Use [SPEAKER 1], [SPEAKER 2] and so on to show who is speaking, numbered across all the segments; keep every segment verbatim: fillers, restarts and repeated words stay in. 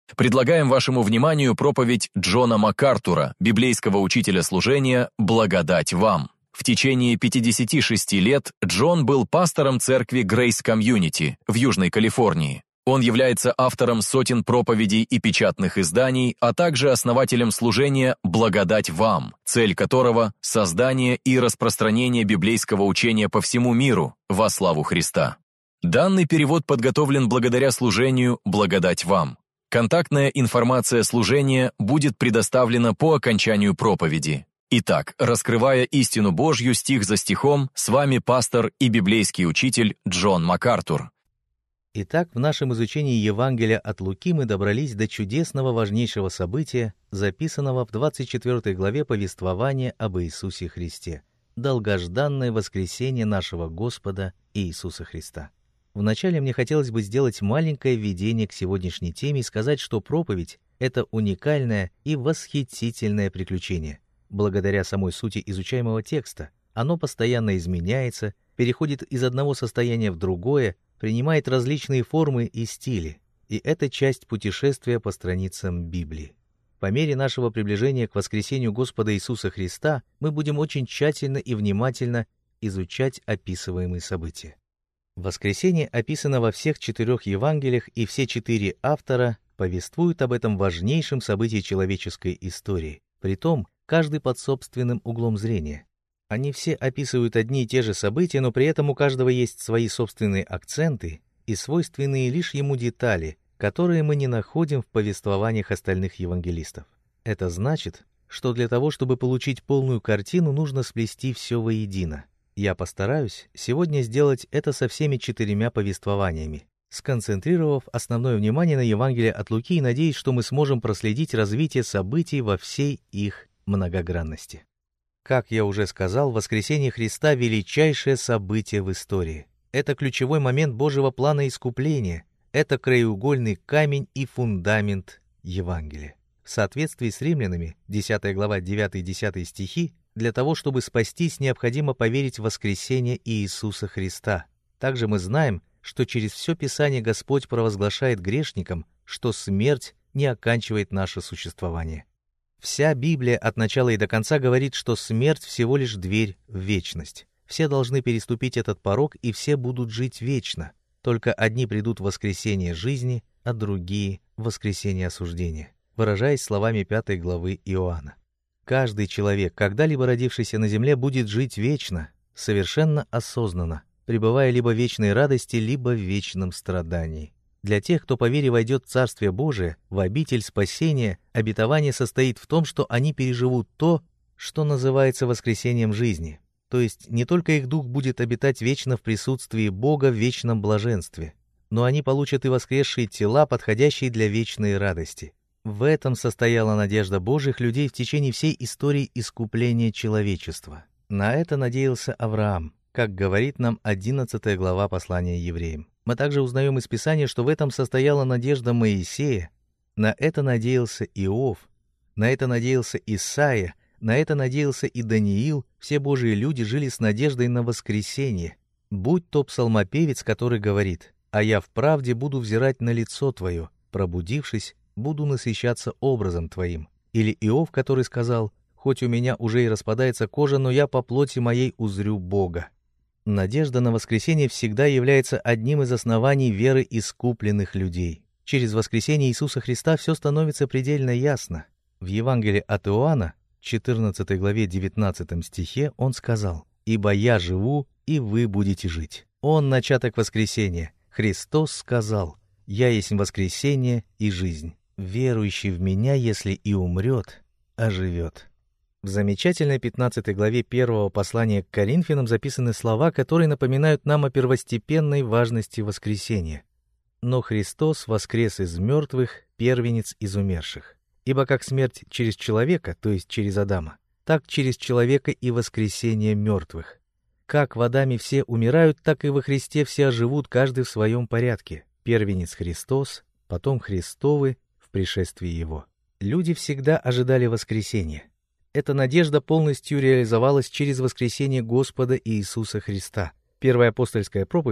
[SPEAKER 1] Предлагаем вашему вниманию проповедь Джона МакАртура, библейского учителя служения «Благодать вам». В течение пятидесяти шести лет Джон был пастором церкви Grace Community в Южной Калифорнии. Он является автором сотен проповедей и печатных изданий, а также основателем служения «Благодать вам», цель которого – создание и распространение библейского учения по всему миру во славу Христа. Данный перевод подготовлен благодаря служению «Благодать вам». Контактная информация служения будет предоставлена по окончанию проповеди. Итак, раскрывая истину Божью стих за стихом, с вами пастор и библейский учитель Джон МакАртур.
[SPEAKER 2] Итак, в нашем изучении Евангелия от Луки мы добрались до чудесного важнейшего события, записанного в двадцать четвёртой главе повествования об Иисусе Христе, долгожданное воскресение нашего Господа Иисуса Христа. Вначале мне хотелось бы сделать маленькое введение к сегодняшней теме и сказать, что проповедь — это уникальное и восхитительное приключение. Благодаря самой сути изучаемого текста оно постоянно изменяется, переходит из одного состояния в другое, принимает различные формы и стили, и это часть путешествия по страницам Библии. По мере нашего приближения к воскресению Господа Иисуса Христа мы будем очень тщательно и внимательно изучать описываемые события. Воскресение описано во всех четырех Евангелиях, и все четыре автора повествуют об этом важнейшем событии человеческой истории, притом каждый под собственным углом зрения. Они все описывают одни и те же события, но при этом у каждого есть свои собственные акценты и свойственные лишь ему детали, которые мы не находим в повествованиях остальных евангелистов. Это значит, что для того, чтобы получить полную картину, нужно сплести все воедино. Я постараюсь сегодня сделать это со всеми четырьмя повествованиями, сконцентрировав основное внимание на Евангелии от Луки и надеюсь, что мы сможем проследить развитие событий во всей их многогранности. Как я уже сказал, воскресение Христа — величайшее событие в истории. Это ключевой момент Божьего плана искупления, это краеугольный камень и фундамент Евангелия. В соответствии с Римлянами, десятая глава, девятый-десятый стихи, для того, чтобы спастись, необходимо поверить в воскресение Иисуса Христа. Также мы знаем, что через все Писание Господь провозглашает грешникам, что смерть не оканчивает наше существование. Вся Библия от начала и до конца говорит, что смерть всего лишь дверь в вечность. Все должны переступить этот порог, и все будут жить вечно. Только одни придут в воскресение жизни, а другие — в воскресение осуждения, выражаясь словами пятой главы Иоанна. Каждый человек, когда-либо родившийся на земле, будет жить вечно, совершенно осознанно, пребывая либо в вечной радости, либо в вечном страдании. Для тех, кто по вере войдет в Царствие Божие, в обитель спасения, обетование состоит в том, что они переживут то, что называется воскресением жизни. То есть не только их дух будет обитать вечно в присутствии Бога в вечном блаженстве, но они получат и воскресшие тела, подходящие для вечной радости. В этом состояла надежда Божьих людей в течение всей истории искупления человечества. На это надеялся Авраам, как говорит нам одиннадцатая глава послания евреям. Мы также узнаем из Писания, что в этом состояла надежда Моисея, на это надеялся Иов, на это надеялся Исаия, на это надеялся и Даниил. Все Божьи люди жили с надеждой на воскресение. Будь то псалмопевец, который говорит: «А я вправде буду взирать на лицо Твое, пробудившись, буду насыщаться образом Твоим». Или Иов, который сказал: «Хоть у меня уже и распадается кожа, но я по плоти моей узрю Бога». Надежда на воскресение всегда является одним из оснований веры искупленных людей. Через воскресение Иисуса Христа все становится предельно ясно. В Евангелии от Иоанна, четырнадцатой главе, девятнадцатом стихе, он сказал: «Ибо я живу, и вы будете жить». Он — начаток воскресения. Христос сказал: «Я есть воскресение и жизнь. Верующий в Меня, если и умрет, оживет». В замечательной пятнадцатой главе первого послания к Коринфянам записаны слова, которые напоминают нам о первостепенной важности воскресения. «Но Христос воскрес из мертвых, первенец из умерших. Ибо как смерть через человека, то есть через Адама, так через человека и воскресение мертвых. Как в Адаме все умирают, так и во Христе все оживут, каждый в своем порядке. Первенец Христос, потом Христовы в пришествии Его». Люди всегда ожидали воскресения. Эта надежда полностью реализовалась через воскресение Господа Иисуса Христа. Первая апостольская проповедь,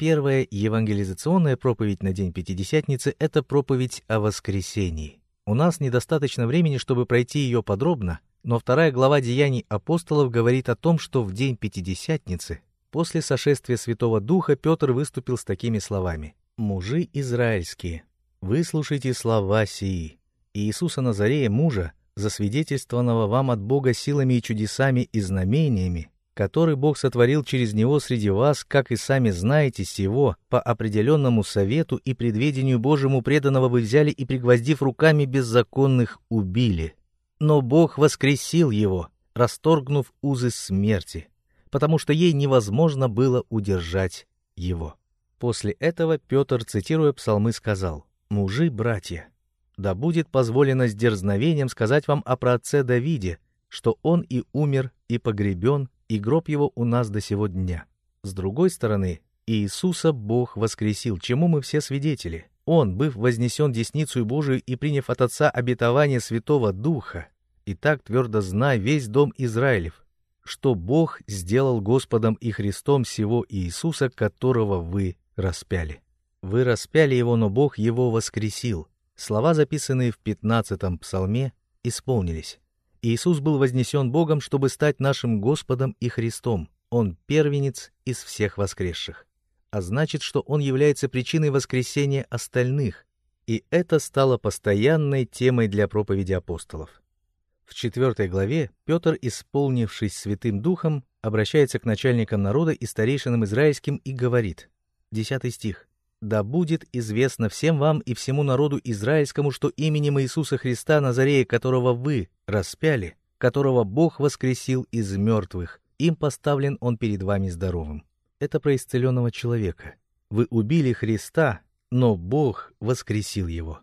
[SPEAKER 2] Первая евангелизационная проповедь на день Пятидесятницы — это проповедь о воскресении. У нас недостаточно времени, чтобы пройти ее подробно, но вторая глава Деяний апостолов говорит о том, что в день Пятидесятницы, после сошествия Святого Духа, Петр выступил с такими словами: «Мужи израильские, выслушайте слова сии. Иисуса Назарея, мужа, засвидетельствованного вам от Бога силами и чудесами и знамениями, который Бог сотворил через него среди вас, как и сами знаете сего, по определенному совету и предведению Божьему преданного вы взяли и, пригвоздив руками беззаконных, убили. Но Бог воскресил его, расторгнув узы смерти, потому что ей невозможно было удержать его». После этого Петр, цитируя псалмы, сказал: «Мужи, братья, да будет позволено с дерзновением сказать вам о праотце Давиде, что он и умер, и погребен, и гроб его у нас до сего дня. С другой стороны, Иисуса Бог воскресил, чему мы все свидетели. Он, быв вознесен десницею Божию и приняв от Отца обетование Святого Духа, и так твердо знай весь дом Израилев, что Бог сделал Господом и Христом сего Иисуса, которого вы распяли. Вы распяли его, но Бог его воскресил». Слова, записанные в пятнадцатом псалме, исполнились. Иисус был вознесен Богом, чтобы стать нашим Господом и Христом. Он первенец из всех воскресших. А значит, что Он является причиной воскресения остальных. И это стало постоянной темой для проповеди апостолов. В четвертой главе Петр, исполнившись Святым Духом, обращается к начальникам народа и старейшинам израильским и говорит, десятый стих: «Да будет известно всем вам и всему народу израильскому, что именем Иисуса Христа Назарея, которого вы распяли, которого Бог воскресил из мертвых, им поставлен Он перед вами здоровым». Это про исцеленного человека. Вы убили Христа, но Бог воскресил его.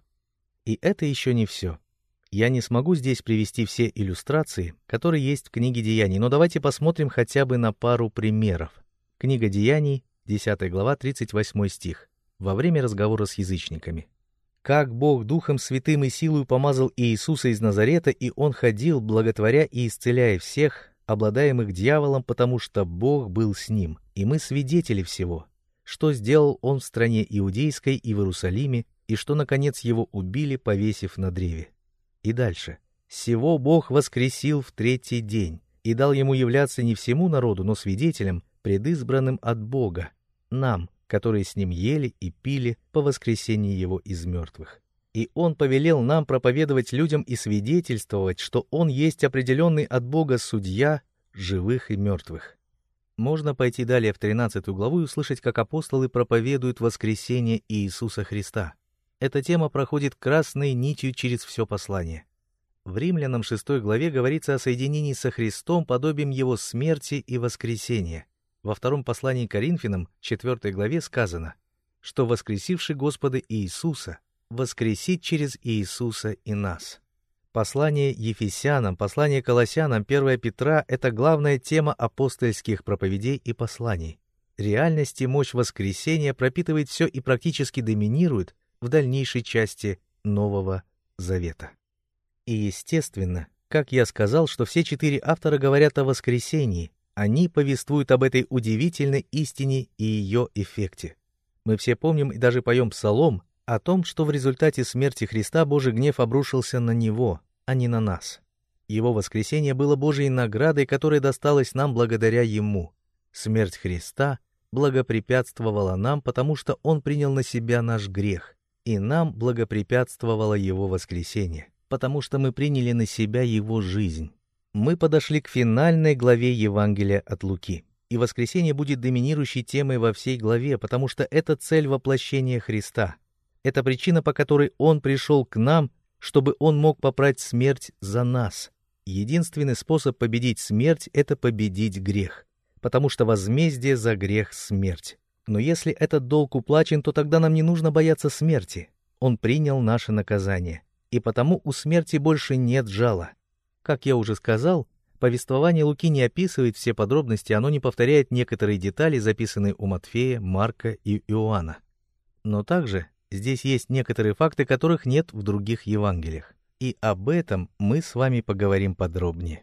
[SPEAKER 2] И это еще не все. Я не смогу здесь привести все иллюстрации, которые есть в книге Деяний, но давайте посмотрим хотя бы на пару примеров. Книга Деяний, десятая глава, тридцать восьмой стих. Во время разговора с язычниками. «Как Бог Духом Святым и силою помазал Иисуса из Назарета, и Он ходил, благотворя и исцеляя всех, обладаемых дьяволом, потому что Бог был с ним, и мы свидетели всего, что сделал Он в стране Иудейской и в Иерусалиме, и что, наконец, Его убили, повесив на древе». И дальше. «Сего Бог воскресил в третий день, и дал Ему являться не всему народу, но свидетелям, предизбранным от Бога, нам, которые с Ним ели и пили по воскресении Его из мертвых. И Он повелел нам проповедовать людям и свидетельствовать, что Он есть определенный от Бога судья живых и мертвых». Можно пойти далее в тринадцатую главу и услышать, как апостолы проповедуют воскресение Иисуса Христа. Эта тема проходит красной нитью через все послание. В Римлянам шестой главе говорится о соединении со Христом подобием Его смерти и воскресения. Во втором послании к Коринфянам, четвертой главе, сказано, что воскресивший Господа Иисуса воскресит через Иисуса и нас. Послание Ефесянам, послание Колоссянам, первое Петра — это главная тема апостольских проповедей и посланий. Реальность и мощь воскресения пропитывает все и практически доминирует в дальнейшей части Нового Завета. И естественно, как я сказал, что все четыре автора говорят о воскресении, они повествуют об этой удивительной истине и ее эффекте. Мы все помним и даже поем псалом о том, что в результате смерти Христа Божий гнев обрушился на Него, а не на нас. Его воскресение было Божьей наградой, которая досталась нам благодаря Ему. Смерть Христа благопрепятствовала нам, потому что Он принял на себя наш грех, и нам благопрепятствовало Его воскресение, потому что мы приняли на себя Его жизнь. Мы подошли к финальной главе Евангелия от Луки, и воскресение будет доминирующей темой во всей главе, потому что это цель воплощения Христа. Это причина, по которой Он пришел к нам, чтобы Он мог попрать смерть за нас. Единственный способ победить смерть — это победить грех, потому что возмездие за грех — смерть. Но если этот долг уплачен, то тогда нам не нужно бояться смерти. Он принял наше наказание, и потому у смерти больше нет жала. Как я уже сказал, повествование Луки не описывает все подробности, оно не повторяет некоторые детали, записанные у Матфея, Марка и Иоанна. Но также здесь есть некоторые факты, которых нет в других Евангелиях. И об этом мы с вами поговорим подробнее.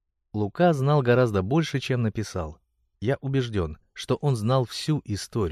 [SPEAKER 2] Лука знал гораздо больше, чем написал. Я убежден, что он знал всю историю.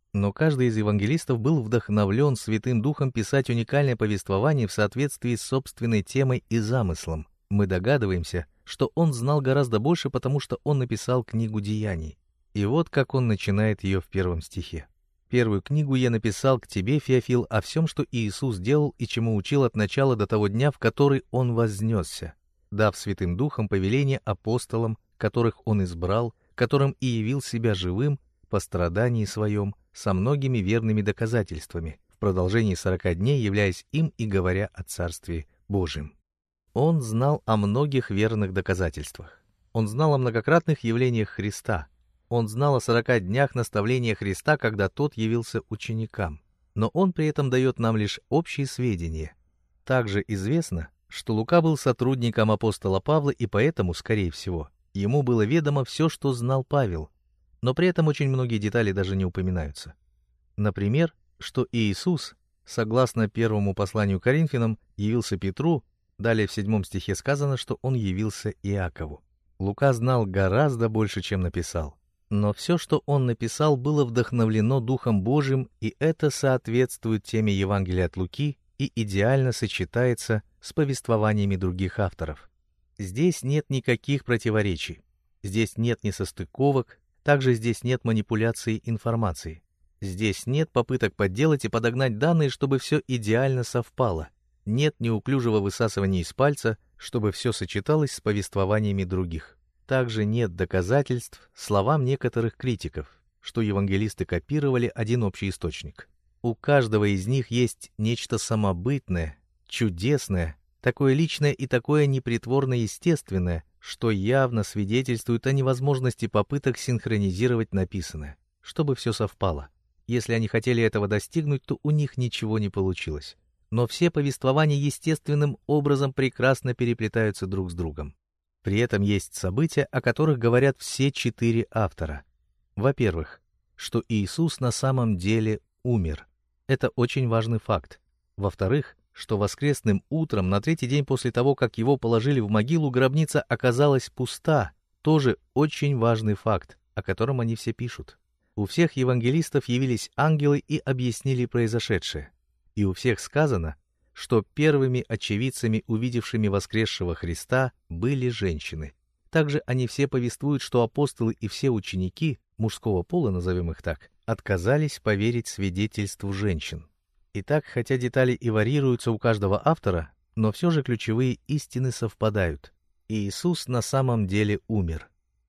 [SPEAKER 2] Но каждый из евангелистов был вдохновлен Святым Духом писать уникальное повествование в соответствии с собственной темой и замыслом. Мы догадываемся, что он знал гораздо больше, потому что он написал книгу Деяний. И вот как он начинает ее в первом стихе. «Первую книгу я написал к тебе, Феофил, о всем, что Иисус делал и чему учил от начала до того дня, в который Он вознесся, дав Святым Духом повеление апостолам, которых Он избрал, которым и явил себя живым по страдании своем, со многими верными доказательствами, в продолжении сорока дней являясь им и говоря о Царстве Божьем». Он знал о многих верных доказательствах. Он знал о многократных явлениях Христа. Он знал о сорока днях наставления Христа, когда тот явился ученикам. Но он при этом дает нам лишь общие сведения. Также известно, что Лука был сотрудником апостола Павла, и поэтому, скорее всего, ему было ведомо все, что знал Павел. Но при этом очень многие детали даже не упоминаются. Например, что Иисус, согласно первому посланию к Коринфянам, явился Петру. Далее в седьмом стихе сказано, что он явился Иакову. Лука знал гораздо больше, чем написал. Но все, что он написал, было вдохновлено Духом Божьим, и это соответствует теме Евангелия от Луки и идеально сочетается с повествованиями других авторов. Здесь нет никаких противоречий. Здесь нет несостыковок, также здесь нет манипуляции информацией. Здесь нет попыток подделать и подогнать данные, чтобы все идеально совпало. Нет неуклюжего высасывания из пальца, чтобы все сочеталось с повествованиями других. Также нет доказательств словам некоторых критиков, что евангелисты копировали один общий источник. У каждого из них есть нечто самобытное, чудесное, такое личное и такое непритворно естественное, что явно свидетельствует о невозможности попыток синхронизировать написанное, чтобы все совпало. Если они хотели этого достигнуть, то у них ничего не получилось. Но все повествования естественным образом прекрасно переплетаются друг с другом. При этом есть события, о которых говорят все четыре автора. Во-первых, что Иисус на самом деле умер. Это очень важный факт. Во-вторых, что воскресным утром, на третий день после того, как его положили в могилу, гробница оказалась пуста. Тоже очень важный факт, о котором они все пишут. У всех евангелистов явились ангелы и объяснили произошедшее. И у всех сказано, что первыми очевидцами, увидевшими воскресшего Христа, были женщины. Также они все повествуют, что апостолы и все ученики, мужского пола, назовем их так, отказались поверить свидетельству женщин. Итак, хотя детали и варьируются у каждого автора, но все же ключевые истины совпадают. Иисус на самом деле умер.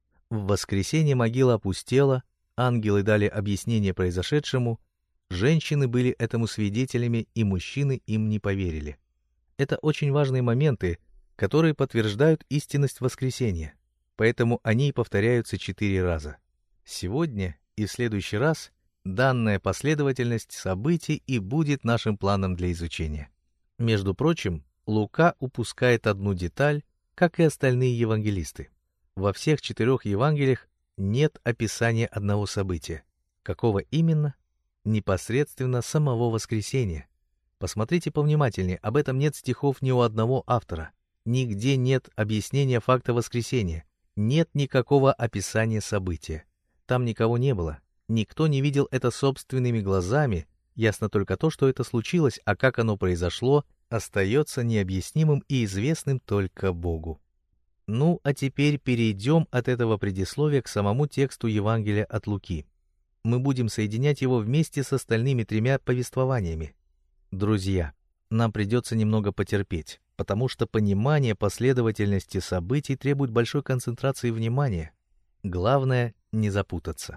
[SPEAKER 2] В воскресенье могила опустела, ангелы дали объяснение произошедшему, женщины были этому свидетелями, и мужчины им не поверили. Это очень важные моменты, которые подтверждают истинность воскресения, поэтому они и повторяются четыре раза. Сегодня и в следующий раз данная последовательность событий и будет нашим планом для изучения. Между прочим, Лука упускает одну деталь, как и остальные евангелисты. Во всех четырех Евангелиях нет описания одного события. Какого именно? Непосредственно самого воскресения. Посмотрите повнимательнее, об этом нет стихов ни у одного автора. Нигде нет объяснения факта воскресения. Нет никакого описания события. Там никого не было. Никто не видел это собственными глазами. Ясно только то, что это случилось, а как оно произошло, остается необъяснимым и известным только Богу. Ну, а теперь перейдем от этого предисловия к самому тексту Евангелия от Луки. Мы будем соединять его вместе с остальными тремя повествованиями. Друзья, нам придется немного потерпеть, потому что понимание последовательности событий требует большой концентрации внимания. Главное — не запутаться.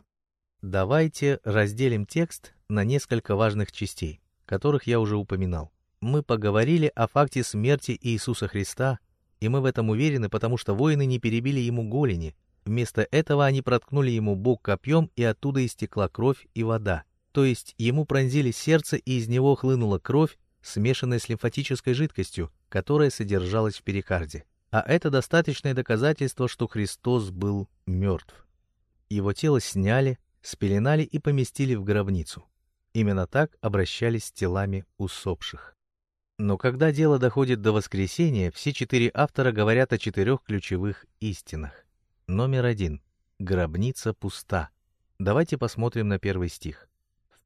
[SPEAKER 2] Давайте разделим текст на несколько важных частей, которых я уже упоминал. Мы поговорили о факте смерти Иисуса Христа, и мы в этом уверены, потому что воины не перебили ему голени. Вместо этого они проткнули ему бок копьем, и оттуда истекла кровь и вода. То есть ему пронзили сердце, и из него хлынула кровь, смешанная с лимфатической жидкостью, которая содержалась в перикарде. А это достаточное доказательство, что Христос был мертв. Его тело сняли, спеленали и поместили в гробницу. Именно так обращались с телами усопших. Но когда дело доходит до воскресения, все четыре автора говорят о четырех ключевых истинах. Номер один. Гробница пуста. Давайте посмотрим на первый стих. В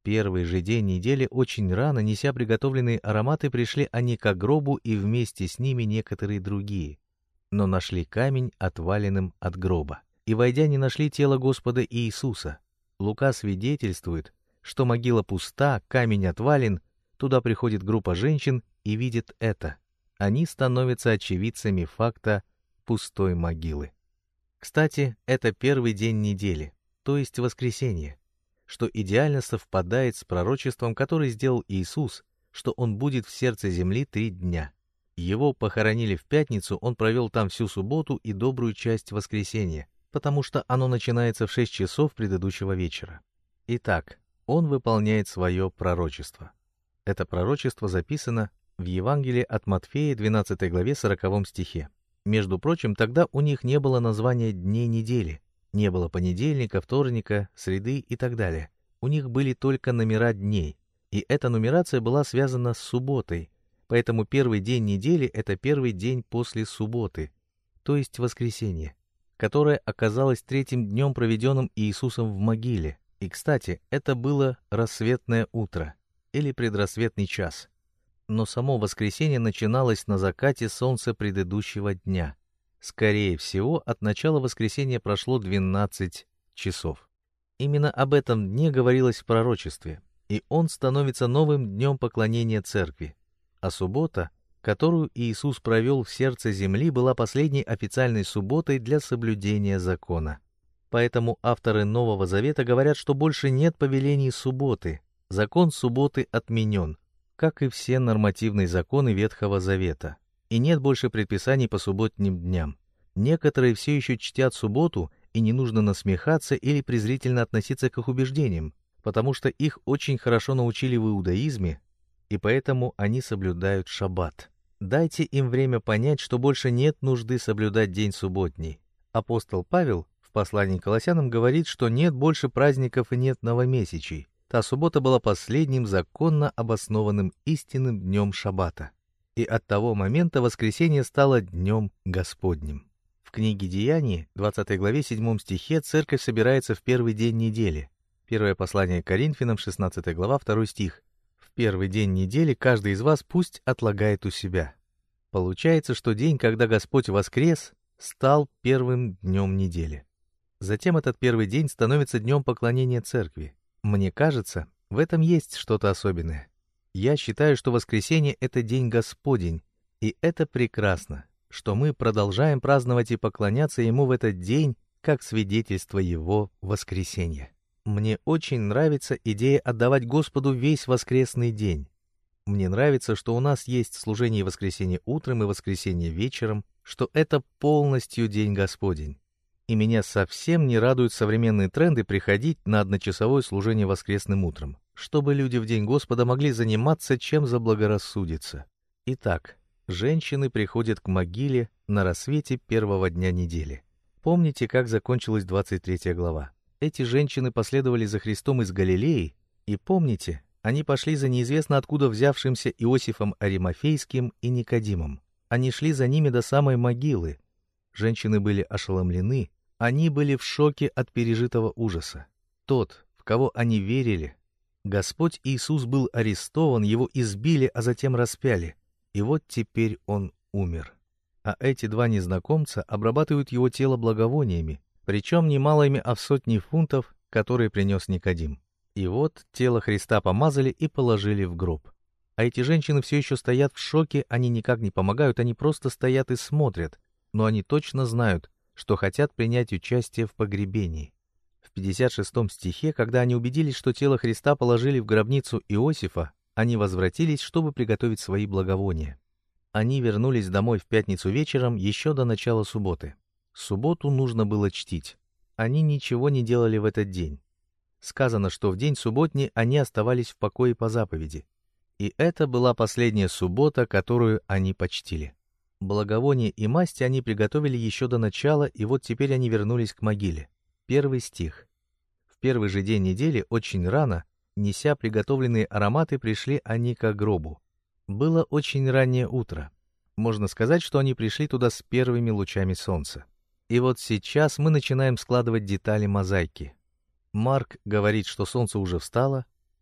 [SPEAKER 2] первый же день недели очень рано, неся приготовленные ароматы, пришли они к гробу и вместе с ними некоторые другие, но нашли камень отваленным от гроба. И, войдя, не нашли тело Господа Иисуса. Лука свидетельствует, что могила пуста, камень отвален, туда приходит группа женщин и видит это. Они становятся очевидцами факта пустой могилы. Кстати, это первый день недели, то есть воскресенье, что идеально совпадает с пророчеством, которое сделал Иисус, что Он будет в сердце земли три дня. Его похоронили в пятницу, Он провел там всю субботу и добрую часть воскресенья, потому что оно начинается в шесть часов предыдущего вечера. Итак, Он выполняет свое пророчество. Это пророчество записано в Евангелии от Матфея, двенадцатой главе, сороковом стихе. Между прочим, тогда у них не было названия дней недели, не было понедельника, вторника, среды и так далее. У них были только номера дней, и эта нумерация была связана с субботой, поэтому первый день недели — это первый день после субботы, то есть воскресенье, которое оказалось третьим днем, проведенным Иисусом в могиле. И, кстати, это было рассветное утро или предрассветный час. Но само воскресенье начиналось на закате солнца предыдущего дня. Скорее всего, от начала воскресенья прошло двенадцать часов. Именно об этом дне говорилось в пророчестве, и он становится новым днем поклонения церкви. А суббота, которую Иисус провел в сердце земли, была последней официальной субботой для соблюдения закона. Поэтому авторы Нового Завета говорят, что больше нет повелений субботы, закон субботы отменен, как и все нормативные законы Ветхого Завета. И нет больше предписаний по субботним дням. Некоторые все еще чтят субботу, и не нужно насмехаться или презрительно относиться к их убеждениям, потому что их очень хорошо научили в иудаизме, и поэтому они соблюдают шаббат. Дайте им время понять, что больше нет нужды соблюдать день субботний. Апостол Павел в послании к Колоссянам говорит, что нет больше праздников и нет новомесячий. Та суббота была последним законно обоснованным истинным днем шаббата. И от того момента воскресенье стало днем Господним. В книге Деяний, двадцатой главе, седьмом стихе, церковь собирается в первый день недели. Первое послание к Коринфянам, шестнадцатая глава, второй стих. В первый день недели каждый из вас пусть отлагает у себя. Получается, что день, когда Господь воскрес, стал первым днем недели. Затем этот первый день становится днем поклонения церкви. Мне кажется, в этом есть что-то особенное. Я считаю, что воскресенье — это день Господень, и это прекрасно, что мы продолжаем праздновать и поклоняться Ему в этот день, как свидетельство Его воскресенья. Мне очень нравится идея отдавать Господу весь воскресный день. Мне нравится, что у нас есть служение воскресенья утром и воскресенье вечером, что это полностью день Господень. И меня совсем не радуют современные тренды приходить на одночасовое служение воскресным утром, чтобы люди в день Господа могли заниматься, чем заблагорассудится. Итак, женщины приходят к могиле на рассвете первого дня недели. Помните, как закончилась двадцать третья глава? Эти женщины последовали за Христом из Галилеи, и помните, они пошли за неизвестно откуда взявшимся Иосифом Аримафейским и Никодимом. Они шли за ними до самой могилы. Женщины были ошеломлены, они были в шоке от пережитого ужаса. Тот, в кого они верили, Господь Иисус, был арестован, его избили, а затем распяли, и вот теперь он умер. А эти два незнакомца обрабатывают его тело благовониями, причем не малыми, а в сотни фунтов, которые принес Никодим. И вот тело Христа помазали и положили в гроб. А эти женщины все еще стоят в шоке, они никак не помогают, они просто стоят и смотрят, но они точно знают, что хотят принять участие в погребении. В пятьдесят шестом стихе, когда они убедились, что тело Христа положили в гробницу Иосифа, они возвратились, чтобы приготовить свои благовония. Они вернулись домой в пятницу вечером, еще до начала субботы. Субботу нужно было чтить. Они ничего не делали в этот день. Сказано, что в день субботний они оставались в покое по заповеди. И это была последняя суббота, которую они почтили. Благовония и масти они приготовили еще до начала, и вот теперь они вернулись к могиле. Первый стих. В первый же день недели, очень рано, неся приготовленные ароматы, пришли они к гробу. Было очень раннее утро. Можно сказать, что они пришли туда с первыми лучами солнца. И вот сейчас мы начинаем складывать детали мозаики. Марк говорит, что солнце уже встало,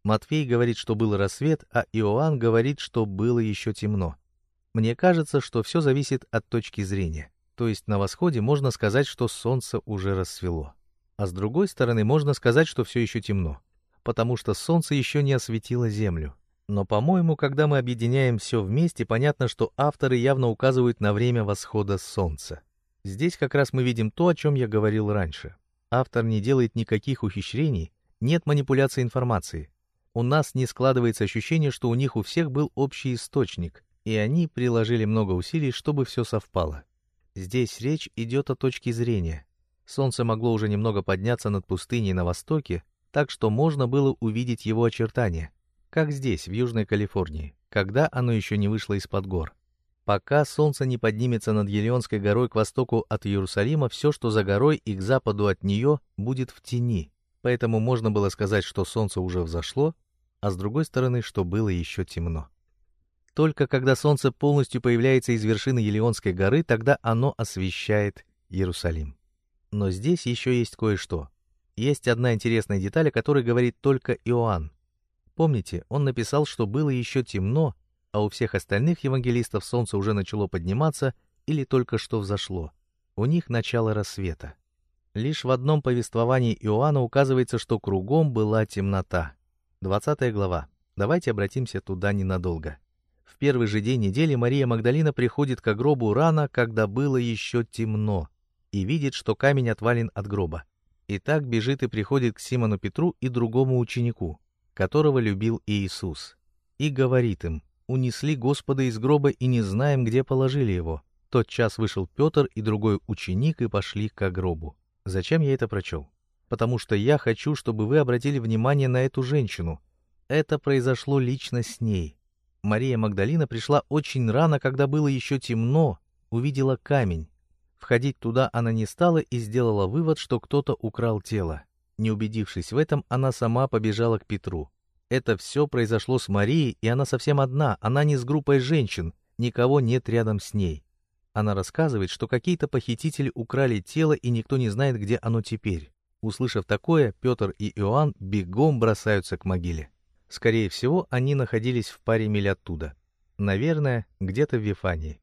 [SPEAKER 2] Матфей говорит, что был рассвет, а Иоанн говорит, что было еще темно. Мне кажется, что все зависит от точки зрения. То есть на восходе можно сказать, что солнце уже рассвело. А с другой стороны, можно сказать, что все еще темно, потому что солнце еще не осветило землю. Но, по-моему, когда мы объединяем все вместе, понятно, что авторы явно указывают на время восхода солнца. Здесь как раз мы видим то, о чем я говорил раньше. Автор не делает никаких ухищрений, нет манипуляции информации. У нас не складывается ощущение, что у них у всех был общий источник, и они приложили много усилий, чтобы все совпало. Здесь речь идет о точке зрения. Солнце могло уже немного подняться над пустыней на востоке, так что можно было увидеть его очертания, как здесь, в Южной Калифорнии, когда оно еще не вышло из-под гор. Пока солнце не поднимется над Елеонской горой к востоку от Иерусалима, все, что за горой и к западу от нее, будет в тени. Поэтому можно было сказать, что солнце уже взошло, а с другой стороны, что было еще темно. Только когда солнце полностью появляется из вершины Елеонской горы, тогда оно освещает Иерусалим. Но здесь еще есть кое-что. Есть одна интересная деталь, о которой говорит только Иоанн. Помните, он написал, что было еще темно, а у всех остальных евангелистов солнце уже начало подниматься или только что взошло. У них начало рассвета. Лишь в одном повествовании Иоанна указывается, что кругом была темнота. двадцатая глава. Давайте обратимся туда ненадолго. В первый же день недели Мария Магдалина приходит к гробу рано, когда было еще темно, и видит, что камень отвален от гроба. И так бежит и приходит к Симону Петру и другому ученику, которого любил Иисус, и говорит им: «Унесли Господа из гроба и не знаем, где положили его». Тотчас вышел Петр и другой ученик и пошли к гробу. Зачем я это прочел? Потому что я хочу, чтобы вы обратили внимание на эту женщину. Это произошло лично с ней. Мария Магдалина пришла очень рано, когда было еще темно, увидела камень. Входить туда она не стала и сделала вывод, что кто-то украл тело. Не убедившись в этом, она сама побежала к Петру. Это все произошло с Марией, и она совсем одна, она не с группой женщин, никого нет рядом с ней. Она рассказывает, что какие-то похитители украли тело, и никто не знает, где оно теперь. Услышав такое, Петр и Иоанн бегом бросаются к могиле. Скорее всего, они находились в паре миль оттуда. Наверное, где-то в Вифании.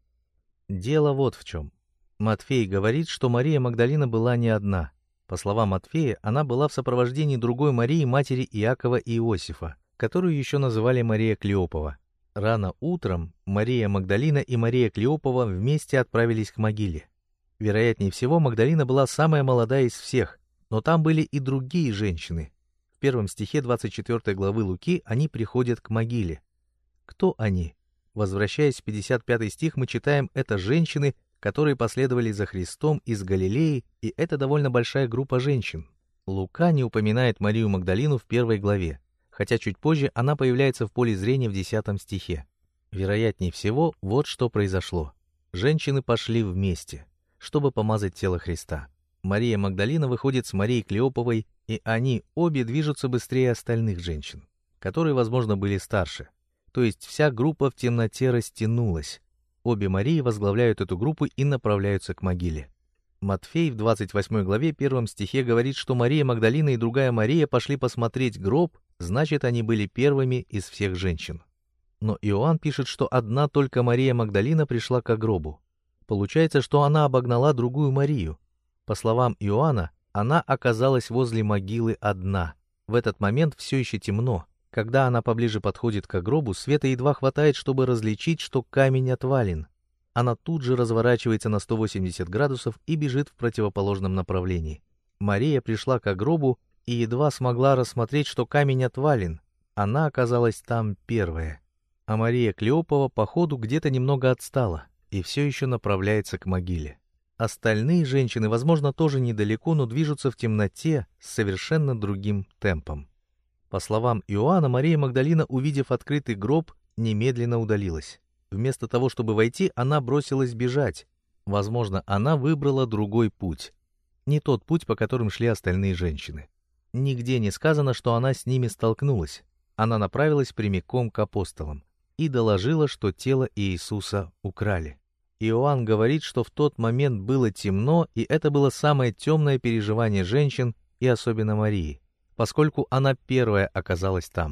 [SPEAKER 2] Дело вот в чем. Матфей говорит, что Мария Магдалина была не одна. По словам Матфея, она была в сопровождении другой Марии, матери Иакова и Иосифа, которую еще называли Мария Клеопова. Рано утром Мария Магдалина и Мария Клеопова вместе отправились к могиле. Вероятнее всего, Магдалина была самая молодая из всех, но там были и другие женщины. В первом стихе двадцать четвёртой главы Луки они приходят к могиле. Кто они? Возвращаясь в пятьдесят пятый стих, мы читаем: это женщины, которые последовали за Христом из Галилеи, и это довольно большая группа женщин. Лука не упоминает Марию Магдалину в первой главе, хотя чуть позже она появляется в поле зрения в десятом стихе. Вероятнее всего, вот что произошло. Женщины пошли вместе, чтобы помазать тело Христа. Мария Магдалина выходит с Марией Клеоповой, и они обе движутся быстрее остальных женщин, которые, возможно, были старше. То есть вся группа в темноте растянулась. Обе Марии возглавляют эту группу и направляются к могиле. Матфей в двадцать восьмой главе первом стихе говорит, что Мария Магдалина и другая Мария пошли посмотреть гроб, значит, они были первыми из всех женщин. Но Иоанн пишет, что одна только Мария Магдалина пришла к гробу. Получается, что она обогнала другую Марию. По словам Иоанна, она оказалась возле могилы одна. В этот момент все еще темно. Когда она поближе подходит к гробу, света едва хватает, чтобы различить, что камень отвален. Она тут же разворачивается на сто восемьдесят градусов и бежит в противоположном направлении. Мария пришла к гробу и едва смогла рассмотреть, что камень отвален. Она оказалась там первая. А Мария Клеопова, походу, где-то немного отстала и все еще направляется к могиле. Остальные женщины, возможно, тоже недалеко, но движутся в темноте с совершенно другим темпом. По словам Иоанна, Мария Магдалина, увидев открытый гроб, немедленно удалилась. Вместо того, чтобы войти, она бросилась бежать. Возможно, она выбрала другой путь. Не тот путь, по которым шли остальные женщины. Нигде не сказано, что она с ними столкнулась. Она направилась прямиком к апостолам и доложила, что тело Иисуса украли. Иоанн говорит, что в тот момент было темно, и это было самое темное переживание женщин, и особенно Марии, поскольку она первая оказалась там.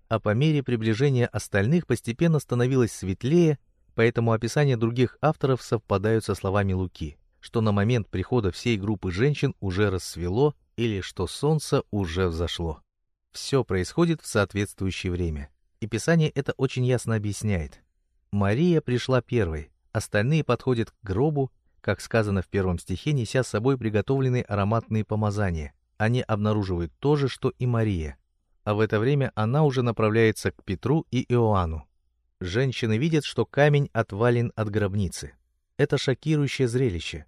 [SPEAKER 2] а по мере приближения остальных постепенно становилось светлее, поэтому описания других авторов совпадают со словами Луки, что на момент прихода всей группы женщин уже рассвело или что солнце уже взошло. Все происходит в соответствующее время, и Писание это очень ясно объясняет. Мария пришла первой, остальные подходят к гробу, как сказано в первом стихе, неся с собой приготовленные ароматные помазания. Они обнаруживают то же, что и Мария. А в это время она уже направляется к Петру и Иоанну. Женщины видят, что камень отвален от гробницы. Это шокирующее зрелище.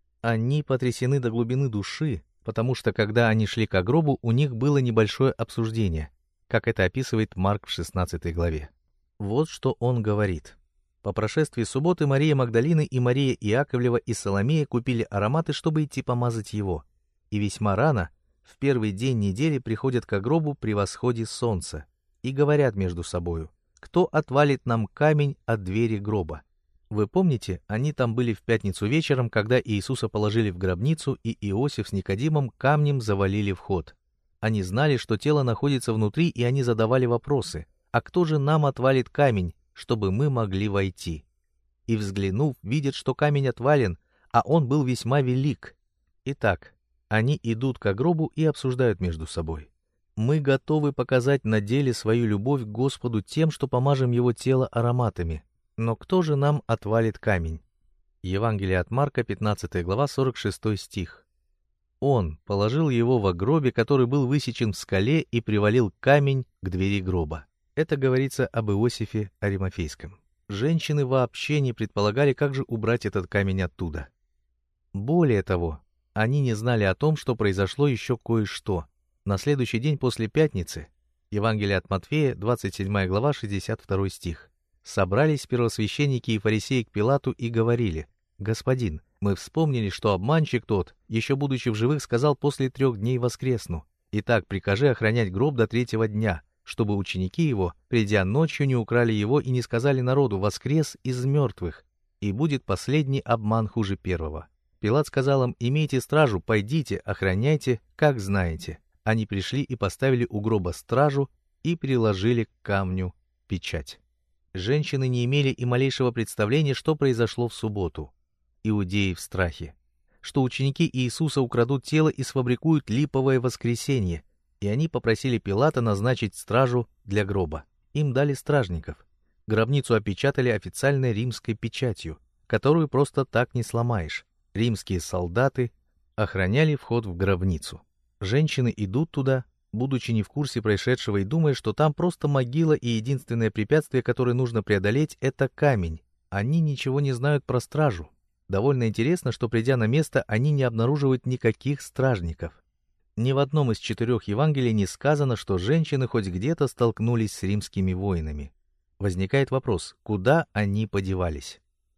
[SPEAKER 2] Они потрясены до глубины души, потому что когда они шли к гробу, у них было небольшое обсуждение, как это описывает Марк в шестнадцатой главе. Вот что он говорит. По прошествии субботы Мария Магдалины и Мария Иаковлева и Соломея купили ароматы, чтобы идти помазать его. И весьма рано, в первый день недели, приходят к гробу при восходе солнца и говорят между собою: «Кто отвалит нам камень от двери гроба?» Вы помните, они там были в пятницу вечером, когда Иисуса положили в гробницу, и Иосиф с Никодимом камнем завалили вход. Они знали, что тело находится внутри, и они задавали вопросы: «А кто же нам отвалит камень, чтобы мы могли войти?» И, взглянув, видят, что камень отвален, а он был весьма велик. Итак, они идут к гробу и обсуждают между собой: «Мы готовы показать на деле свою любовь к Господу тем, что помажем его тело ароматами. Но кто же нам отвалит камень?» Евангелие от Марка, пятнадцатая глава, сорок шестой стих. «Он положил его во гробе, который был высечен в скале, и привалил камень к двери гроба». Это говорится об Иосифе Аримафейском. Женщины вообще не предполагали, как же убрать этот камень оттуда. Более того, они не знали о том, что произошло еще кое-что. На следующий день после пятницы, Евангелие от Матфея, двадцать седьмая глава, шестьдесят второй стих, собрались первосвященники и фарисеи к Пилату и говорили: «Господин, мы вспомнили, что обманщик тот, еще будучи в живых, сказал: после трех дней воскресну. Итак, прикажи охранять гроб до третьего дня, чтобы ученики его, придя ночью, не украли его и не сказали народу: воскрес из мертвых, и будет последний обман хуже первого». Пилат сказал им: «Имейте стражу, пойдите, охраняйте, как знаете». Они пришли и поставили у гроба стражу и приложили к камню печать. Женщины не имели и малейшего представления, что произошло в субботу. Иудеи в страхе, что ученики Иисуса украдут тело и сфабрикуют липовое воскресенье, и они попросили Пилата назначить стражу для гроба. Им дали стражников. Гробницу опечатали официальной римской печатью, которую просто так не сломаешь. Римские солдаты охраняли вход в гробницу. Женщины идут туда, будучи не в курсе происшедшего и думая, что там просто могила, и единственное препятствие, которое нужно преодолеть, это камень. Они ничего не знают про стражу. Довольно интересно, что, придя на место, они не обнаруживают никаких стражников. Ни в одном из четырех Евангелий не сказано, что женщины хоть где-то столкнулись с римскими воинами. Возникает вопрос: куда они подевались?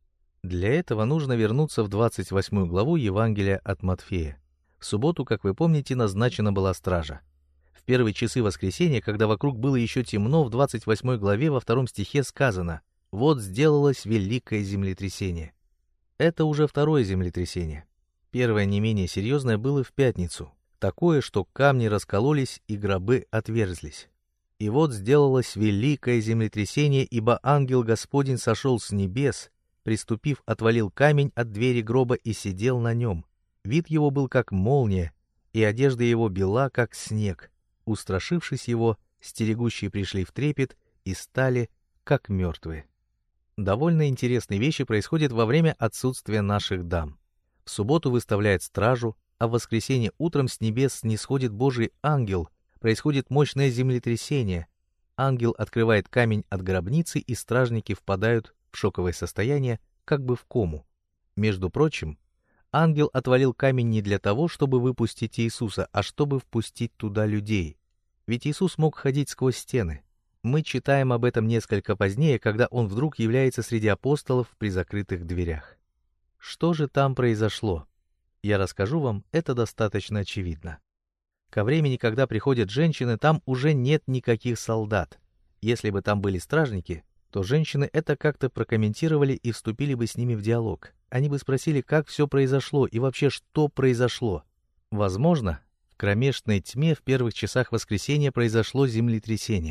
[SPEAKER 2] Для этого нужно вернуться в двадцать восьмую главу Евангелия от Матфея. В субботу, как вы помните, назначена была стража. В первые часы воскресенья, когда вокруг было еще темно, в двадцать восьмой главе во втором стихе сказано: «Вот сделалось великое землетрясение». Это уже второе землетрясение. Первое, не менее серьезное, было в пятницу. Такое, что камни раскололись и гробы отверзлись. «И вот сделалось великое землетрясение, ибо ангел Господень сошел с небес, приступив, отвалил камень от двери гроба и сидел на нем. Вид его был как молния, и одежда его бела, как снег. Устрашившись его, стерегущие пришли в трепет и стали, как мертвые». Довольно интересные вещи происходят во время отсутствия наших дам. В субботу выставляют стражу, а в воскресенье утром с небес снисходит Божий ангел, происходит мощное землетрясение. Ангел открывает камень от гробницы, и стражники впадают в шоковое состояние, как бы в кому. Между прочим, ангел отвалил камень не для того, чтобы выпустить Иисуса, а чтобы впустить туда людей. Ведь Иисус мог ходить сквозь стены. Мы читаем об этом несколько позднее, когда он вдруг является среди апостолов при закрытых дверях. Что же там произошло? Я расскажу вам, это достаточно очевидно. Ко времени, когда приходят женщины, там уже нет никаких солдат. Если бы там были стражники, то женщины это как-то прокомментировали и вступили бы с ними в диалог. Они бы спросили, как все произошло и вообще, что произошло. Возможно, в кромешной тьме в первых часах воскресенья произошло землетрясение.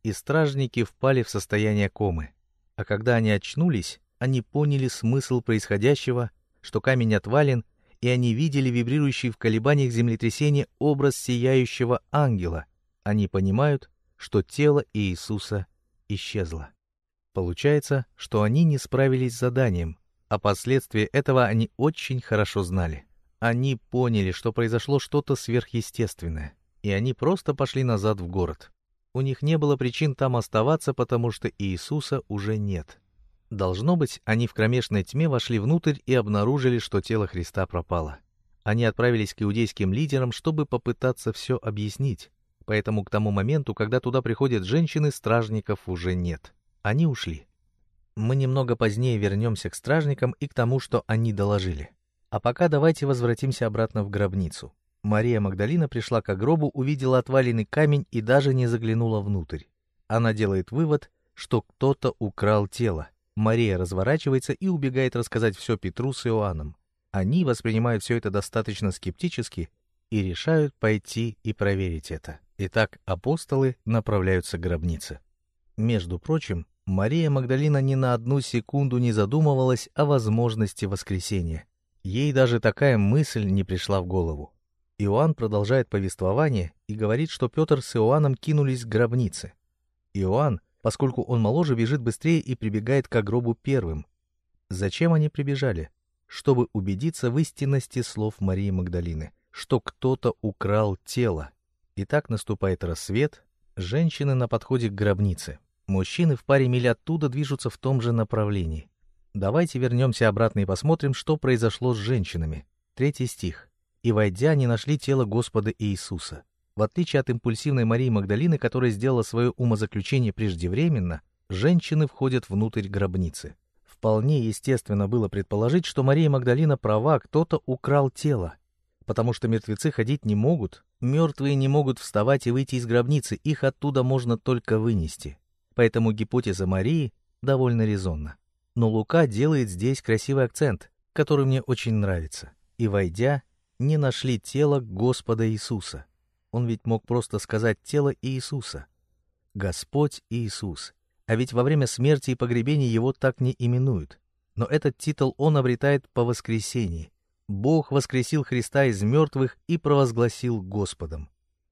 [SPEAKER 2] и стражники впали в состояние комы. А когда они очнулись, они поняли смысл происходящего, что камень отвален, и они видели вибрирующий в колебаниях землетрясения образ сияющего ангела. Они понимают, что тело Иисуса исчезло. Получается, что они не справились с заданием, а последствия этого они очень хорошо знали. Они поняли, что произошло что-то сверхъестественное, и они просто пошли назад в город. У них не было причин там оставаться, потому что Иисуса уже нет. Должно быть, они в кромешной тьме вошли внутрь и обнаружили, что тело Христа пропало. Они отправились к иудейским лидерам, чтобы попытаться все объяснить. Поэтому к тому моменту, когда туда приходят женщины, стражников уже нет. Они ушли. Мы немного позднее вернемся к стражникам и к тому, что они доложили. А пока давайте возвратимся обратно в гробницу. Мария Магдалина пришла к гробу, увидела отваленный камень и даже не заглянула внутрь. Она делает вывод, что кто-то украл тело. Мария разворачивается и убегает рассказать все Петру с Иоанном. Они воспринимают все это достаточно скептически и решают пойти и проверить это. Итак, апостолы направляются к гробнице. Между прочим, Мария Магдалина ни на одну секунду не задумывалась о возможности воскресения. Ей даже такая мысль не пришла в голову. Иоанн продолжает повествование и говорит, что Петр с Иоанном кинулись к гробнице. Иоанн, поскольку он моложе, бежит быстрее и прибегает к гробу первым. Зачем они прибежали? Чтобы убедиться в истинности слов Марии Магдалины, что кто-то украл тело. Итак, наступает рассвет, женщины на подходе к гробнице. Мужчины в паре миль оттуда движутся в том же направлении. Давайте вернемся обратно и посмотрим, что произошло с женщинами. Третий стих. «И, войдя, они нашли тело Господа Иисуса». В отличие от импульсивной Марии Магдалины, которая сделала свое умозаключение преждевременно, женщины входят внутрь гробницы. Вполне естественно было предположить, что Мария Магдалина права, кто-то украл тело. Потому что мертвецы ходить не могут, мертвые не могут вставать и выйти из гробницы, их оттуда можно только вынести. Поэтому гипотеза Марии довольно резонна. Но Лука делает здесь красивый акцент, который мне очень нравится. «И, войдя, не нашли тело Господа Иисуса». Он ведь мог просто сказать «тело Иисуса». Господь Иисус. А ведь во время смерти и погребения его так не именуют. Но этот титул он обретает по воскресении. Бог воскресил Христа из мертвых и провозгласил Господом.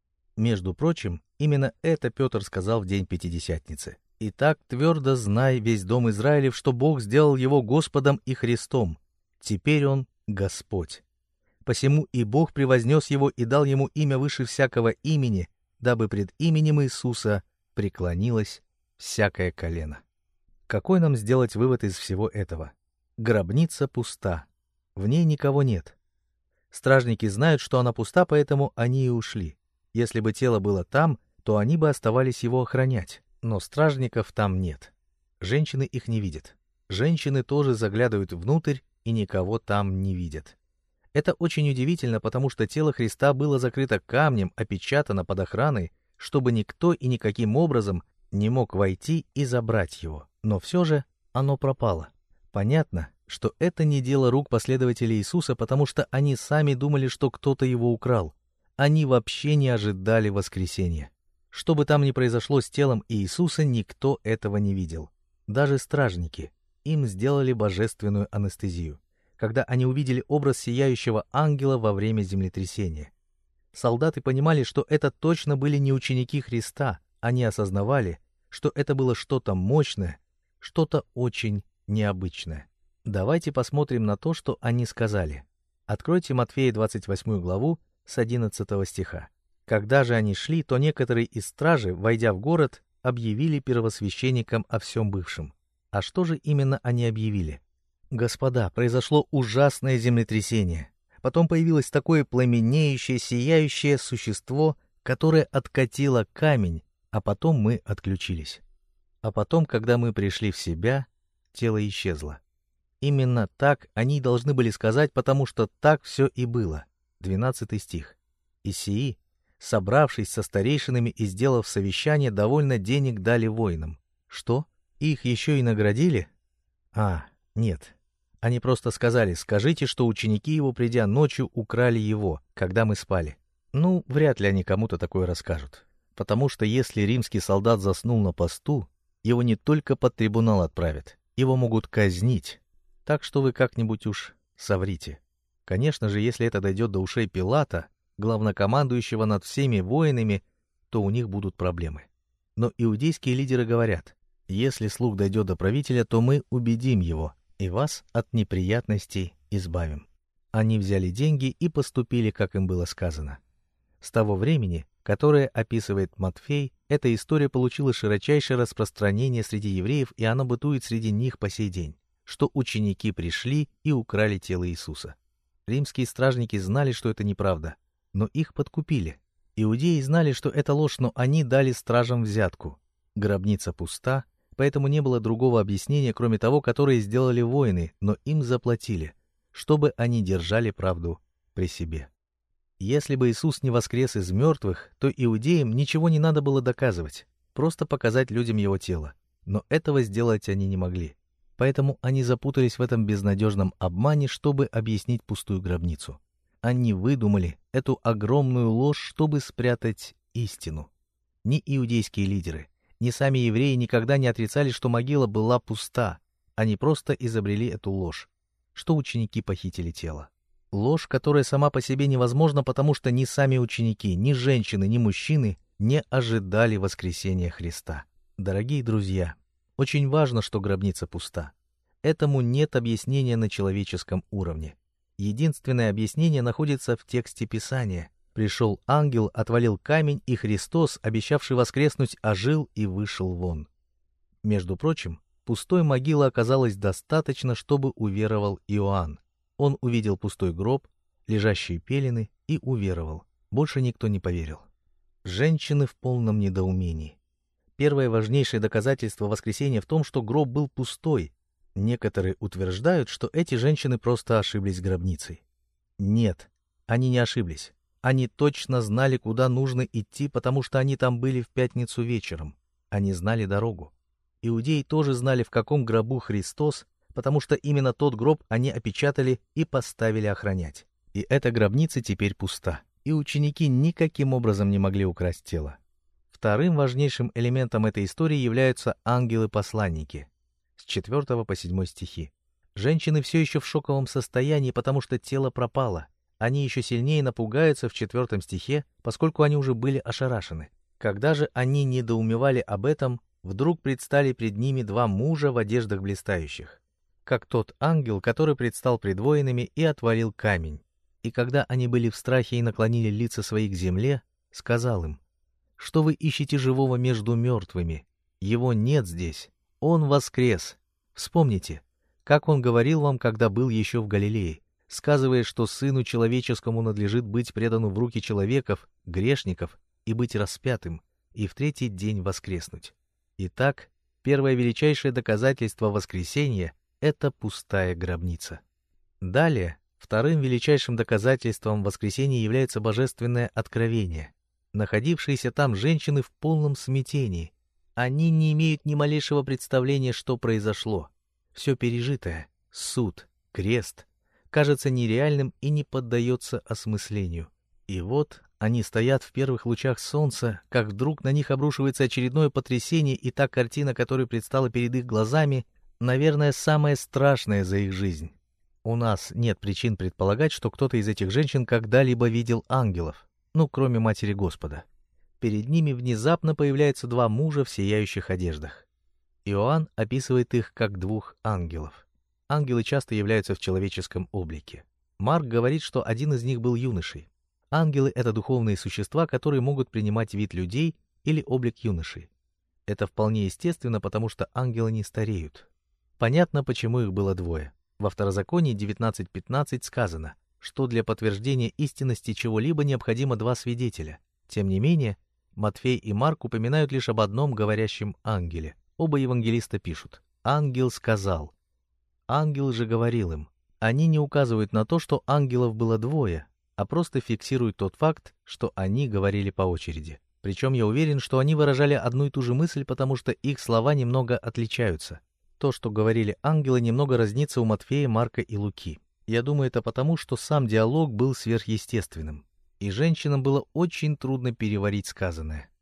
[SPEAKER 2] Между прочим, именно это Петр сказал в день Пятидесятницы. «Итак, твердо знай, весь дом Израилев, что Бог сделал его Господом и Христом. Теперь он Господь. Посему и Бог превознес его и дал ему имя выше всякого имени, дабы пред именем Иисуса преклонилось всякое колено». Какой нам сделать вывод из всего этого? Гробница пуста. В ней никого нет. Стражники знают, что она пуста, поэтому они и ушли. Если бы тело было там, то они бы оставались его охранять. Но стражников там нет. Женщины их не видят. Женщины тоже заглядывают внутрь и никого там не видят. Это очень удивительно, потому что тело Христа было закрыто камнем, опечатано под охраной, чтобы никто и никаким образом не мог войти и забрать его. Но все же оно пропало. Понятно, что это не дело рук последователей Иисуса, потому что они сами думали, что кто-то его украл. Они вообще не ожидали воскресения. Что бы там ни произошло с телом Иисуса, никто этого не видел. Даже стражники. Им сделали божественную анестезию, когда они увидели образ сияющего ангела во время землетрясения. Солдаты понимали, что это точно были не ученики Христа. Они осознавали, что это было что-то мощное, что-то очень необычное. Давайте посмотрим на то, что они сказали. Откройте Матфея двадцать восьмую главу с одиннадцатого стиха. «Когда же они шли, то некоторые из стражи, войдя в город, объявили первосвященникам о всем бывшем». А что же именно они объявили? «Господа, произошло ужасное землетрясение. Потом появилось такое пламенеющее, сияющее существо, которое откатило камень, а потом мы отключились. А потом, когда мы пришли в себя, тело исчезло». Именно так они должны были сказать, потому что так все и было. двенадцатый стих. «И сии, собравшись со старейшинами и сделав совещание, довольно денег дали воинам». Что? Их еще и наградили? А, нет. Они просто сказали: скажите, что ученики его, придя ночью, украли его, когда мы спали. Ну, вряд ли они кому-то такое расскажут. потому что если римский солдат заснул на посту, его не только под трибунал отправят, его могут казнить. Так что вы как-нибудь уж соврите. Конечно же, если это дойдет до ушей Пилата, главнокомандующего над всеми воинами, то у них будут проблемы. Но иудейские лидеры говорят: если слух дойдет до правителя, то мы убедим его, и вас от неприятностей избавим. Они взяли деньги и поступили, как им было сказано. С того времени, которое описывает Матфей, эта история получила широчайшее распространение среди евреев, и она бытует среди них по сей день, что ученики пришли и украли тело Иисуса. Римские стражники знали, что это неправда, но их подкупили. Иудеи знали, что это ложь, но они дали стражам взятку. Гробница пуста, поэтому не было другого объяснения, кроме того, которое сделали воины, но им заплатили, чтобы они держали правду при себе. Если бы Иисус не воскрес из мертвых, то иудеям ничего не надо было доказывать, просто показать людям его тело. Но этого сделать они не могли. Поэтому они запутались в этом безнадежном обмане, чтобы объяснить пустую гробницу. Они выдумали эту огромную ложь, чтобы спрятать истину. Ни иудейские лидеры, ни сами евреи никогда не отрицали, что могила была пуста. Они просто изобрели эту ложь, что ученики похитили тело. Ложь, которая сама по себе невозможна, потому что ни сами ученики, ни женщины, ни мужчины не ожидали воскресения Христа. Дорогие друзья, очень важно, что гробница пуста. Этому нет объяснения на человеческом уровне. Единственное объяснение находится в тексте Писания. Пришел ангел, отвалил камень, и Христос, обещавший воскреснуть, ожил и вышел вон. Между прочим, пустой могилы оказалось достаточно, чтобы уверовал Иоанн. Он увидел пустой гроб, лежащие пелены, и уверовал. Больше никто не поверил. Женщины в полном недоумении. Первое важнейшее доказательство воскресения в том, что гроб был пустой. Некоторые утверждают, что эти женщины просто ошиблись гробницей. Нет, они не ошиблись. Они точно знали, куда нужно идти, потому что они там были в пятницу вечером. Они знали дорогу. Иудеи тоже знали, в каком гробу Христос, потому что именно тот гроб они опечатали и поставили охранять. И эта гробница теперь пуста, и ученики никаким образом не могли украсть тело. Вторым важнейшим элементом этой истории являются ангелы-посланники. С четвёртого по седьмой стихи. Женщины все еще в шоковом состоянии, потому что тело пропало. Они еще сильнее напугаются в четвертом стихе, поскольку они уже были ошарашены. Когда же они недоумевали об этом, вдруг предстали пред ними два мужа в одеждах блистающих, как тот ангел, который предстал пред воинами и отвалил камень. И когда они были в страхе и наклонили лица свои к земле, сказал им: «Что вы ищете живого между мертвыми? Его нет здесь, он воскрес. Вспомните, как он говорил вам, когда был еще в Галилее, сказывая, что Сыну Человеческому надлежит быть предану в руки человеков, грешников, и быть распятым, и в третий день воскреснуть». Итак, первое величайшее доказательство воскресения — это пустая гробница. Далее, вторым величайшим доказательством воскресения является божественное откровение. Находившиеся там женщины в полном смятении. Они не имеют ни малейшего представления, что произошло. Все пережитое, суд, крест, кажется нереальным и не поддается осмыслению. И вот они стоят в первых лучах солнца, как вдруг на них обрушивается очередное потрясение, и та картина, которая предстала перед их глазами, наверное, самое страшное за их жизнь. У нас нет причин предполагать, что кто-то из этих женщин когда-либо видел ангелов, ну, кроме Матери Господа. Перед ними внезапно появляются два мужа в сияющих одеждах. Иоанн описывает их как двух ангелов. Ангелы часто являются в человеческом облике. Марк говорит, что один из них был юношей. Ангелы — это духовные существа, которые могут принимать вид людей или облик юношей. Это вполне естественно, потому что ангелы не стареют. Понятно, почему их было двое. Во Второзаконии девятнадцать пятнадцать сказано, что для подтверждения истинности чего-либо необходимо два свидетеля. Тем не менее, Матфей и Марк упоминают лишь об одном говорящем ангеле. Оба евангелиста пишут: «Ангел сказал». Ангел же говорил им. Они не указывают на то, что ангелов было двое, а просто фиксируют тот факт, что они говорили по очереди. Причем я уверен, что они выражали одну и ту же мысль, потому что их слова немного отличаются. То, что говорили ангелы, немного разнится у Матфея, Марка и Луки. Я думаю, это потому, что сам диалог был сверхъестественным, и женщинам было очень трудно переварить сказанное.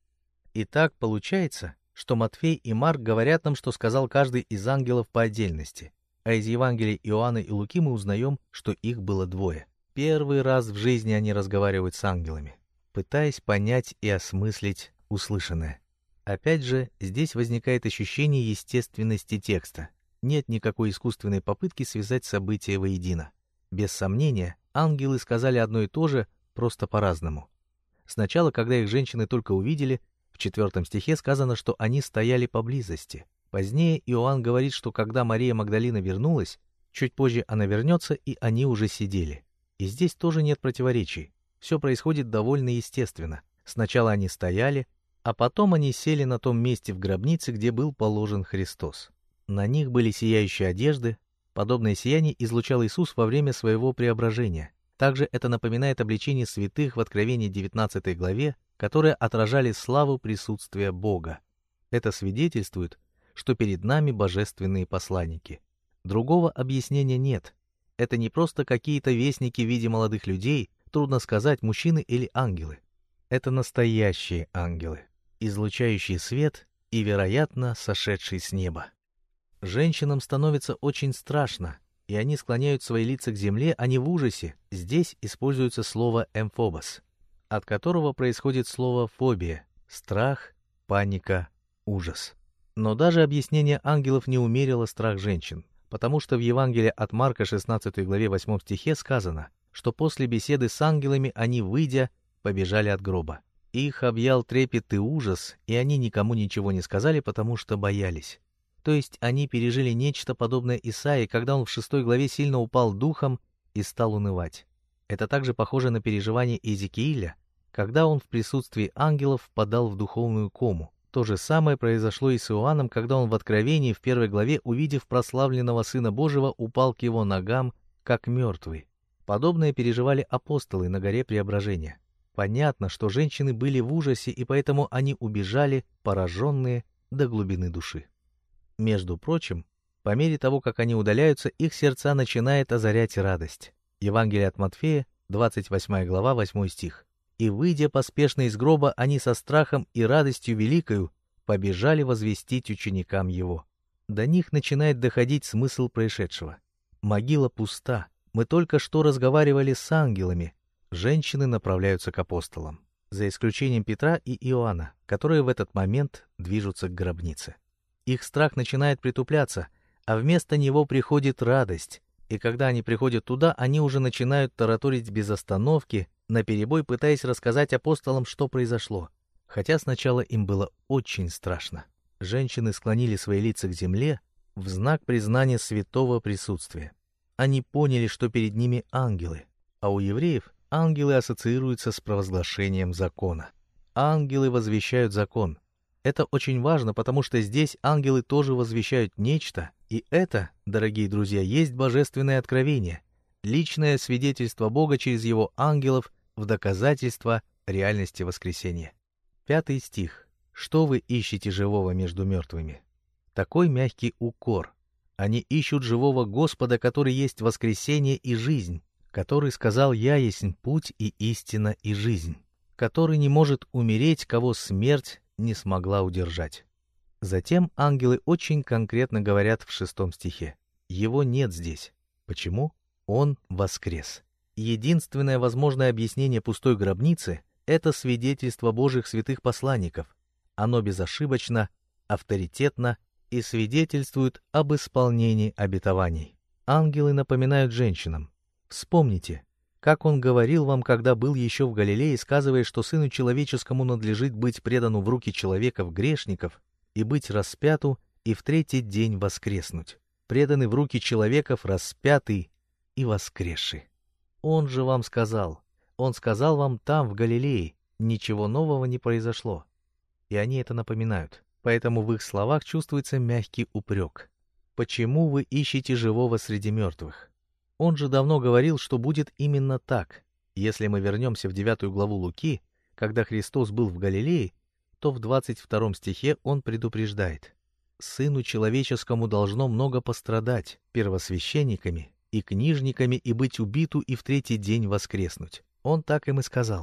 [SPEAKER 2] Итак, получается, что Матфей и Марк говорят нам, что сказал каждый из ангелов по отдельности, а из Евангелий Иоанна и Луки мы узнаем, что их было двое. Первый раз в жизни они разговаривают с ангелами, пытаясь понять и осмыслить услышанное. Опять же, здесь возникает ощущение естественности текста. Нет никакой искусственной попытки связать события воедино. Без сомнения, ангелы сказали одно и то же, просто по-разному. Сначала, когда их женщины только увидели, в четвертом стихе сказано, что они стояли поблизости. Позднее Иоанн говорит, что когда Мария Магдалина вернулась, чуть позже она вернется, и они уже сидели. И здесь тоже нет противоречий. Все происходит довольно естественно. Сначала они стояли, а потом они сели на том месте в гробнице, где был положен Христос. На них были сияющие одежды. Подобное сияние излучал Иисус во время своего преображения. Также это напоминает обличение святых в Откровении девятнадцатой главе, которые отражали славу присутствия Бога. Это свидетельствует, что перед нами божественные посланники. Другого объяснения нет. Это не просто какие-то вестники в виде молодых людей, трудно сказать, мужчины или ангелы. Это настоящие ангелы, излучающие свет и, вероятно, сошедшие с неба. Женщинам становится очень страшно, и они склоняют свои лица к земле, а не в ужасе. Здесь используется слово «эмфобос», от которого происходит слово «фобия» — страх, паника, ужас. Но даже объяснение ангелов не умерило страх женщин, потому что в Евангелии от Марка шестнадцатой главе восьмом стихе сказано, что после беседы с ангелами они, выйдя, побежали от гроба. Их объял трепет и ужас, и они никому ничего не сказали, потому что боялись. То есть они пережили нечто подобное Исаии, когда он в шестой главе сильно упал духом и стал унывать. Это также похоже на переживание Иезекииля, когда он в присутствии ангелов впадал в духовную кому. То же самое произошло и с Иоанном, когда он в Откровении в первой главе, увидев прославленного Сына Божьего, упал к его ногам, как мертвый. Подобное переживали апостолы на горе Преображения. Понятно, что женщины были в ужасе, и поэтому они убежали, пораженные до глубины души. Между прочим, по мере того, как они удаляются, их сердца начинает озарять радость. Евангелие от Матфея, двадцать восьмая глава, восьмой стих. «И, выйдя поспешно из гроба, они со страхом и радостью великою побежали возвестить ученикам его». До них начинает доходить смысл происшедшего. Могила пуста. Мы только что разговаривали с ангелами. Женщины направляются к апостолам, за исключением Петра и Иоанна, которые в этот момент движутся к гробнице. Их страх начинает притупляться, а вместо него приходит радость. И когда они приходят туда, они уже начинают тараторить без остановки, наперебой пытаясь рассказать апостолам, что произошло. Хотя сначала им было очень страшно. Женщины склонили свои лица к земле в знак признания святого присутствия. Они поняли, что перед ними ангелы, а у евреев ангелы ассоциируются с провозглашением закона. Ангелы возвещают закон. Это очень важно, потому что здесь ангелы тоже возвещают нечто, и это, дорогие друзья, есть божественное откровение, личное свидетельство Бога через его ангелов в доказательство реальности воскресения. Пятый стих. «Что вы ищете живого между мертвыми?» Такой мягкий укор. Они ищут живого Господа, который есть воскресение и жизнь, который сказал «Я есть путь и истина и жизнь», который не может умереть, кого смерть не смогла удержать. Затем ангелы очень конкретно говорят в шестом стихе. Его нет здесь. Почему? Он воскрес. Единственное возможное объяснение пустой гробницы — это свидетельство Божьих святых посланников. Оно безошибочно, авторитетно и свидетельствует об исполнении обетований. Ангелы напоминают женщинам. Вспомните, как он говорил вам, когда был еще в Галилее, сказывая, что Сыну Человеческому надлежит быть предану в руки человеков-грешников и быть распяту, и в третий день воскреснуть. Преданы в руки человеков, распятый и воскресший. Он же вам сказал, он сказал вам там, в Галилее, ничего нового не произошло. И они это напоминают, поэтому в их словах чувствуется мягкий упрек. Почему вы ищете живого среди мертвых? Он же давно говорил, что будет именно так. Если мы вернемся в девятую главу Луки, когда Христос был в Галилее, то в двадцать втором стихе он предупреждает: «Сыну человеческому должно много пострадать первосвященниками и книжниками и быть убиту и в третий день воскреснуть». Он так им и сказал.